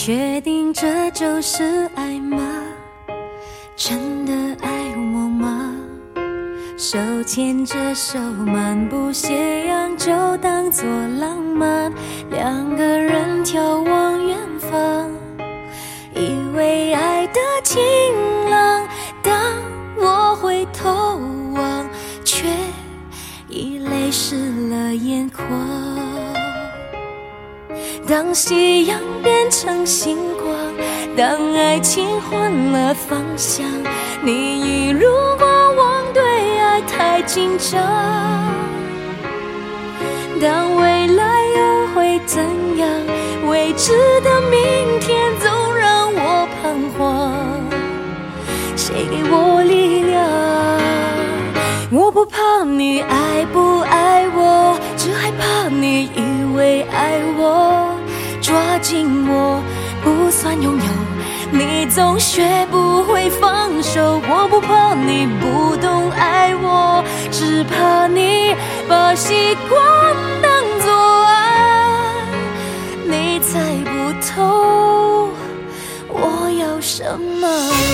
确定这就是爱吗？真的爱我吗？手牵着手漫步斜阳，就当作浪漫。两个人眺望远方，以为爱的晴朗。当我回头望，却已泪湿了眼眶。当夕阳变成星光，当爱情换了方向，你一如过往对爱太紧张。当未来又会怎样？未知的明天总让我彷徨。谁给我力量？我不怕你爱不爱我，只害怕你以为爱我。抓紧我不算拥有，你总学不会放手。我不怕你不懂爱我，只怕你把习惯当作爱。你猜不透我要什么。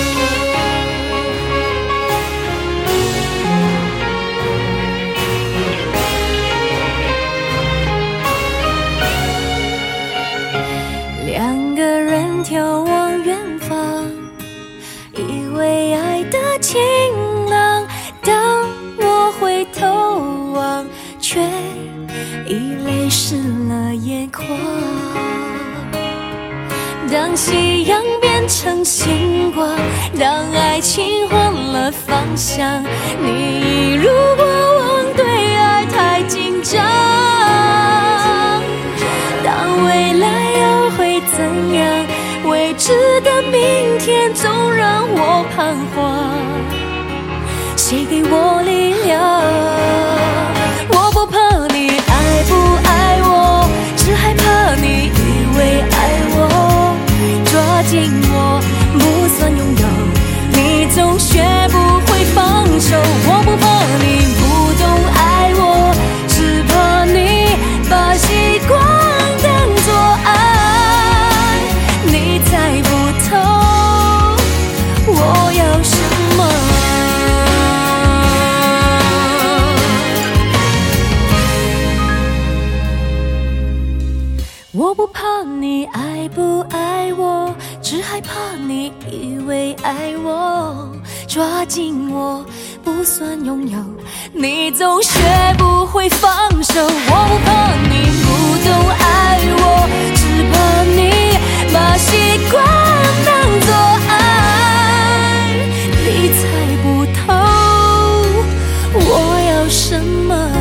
两个人眺望远方，以为爱的晴朗。当我回头望，却已泪湿了眼眶。当夕阳变成星光，当爱情换了方向，你一如过往对爱太紧张。当未来又会怎样？未知的明天总让我彷徨。谁给我力量？我不怕你爱不爱我，只害怕你以为爱我。抓紧我不算拥有，你总学不会放手。我不怕你不懂爱我，只怕你把习惯当作爱。你猜不透我要什么。我不怕你爱不爱我，只害怕你以为爱我。抓紧我不算拥有，你总学不会放手。我不怕你不懂爱我，只怕你把习惯当作爱。你猜不透我要什么。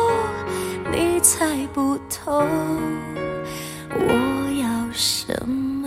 你猜不透我要什么。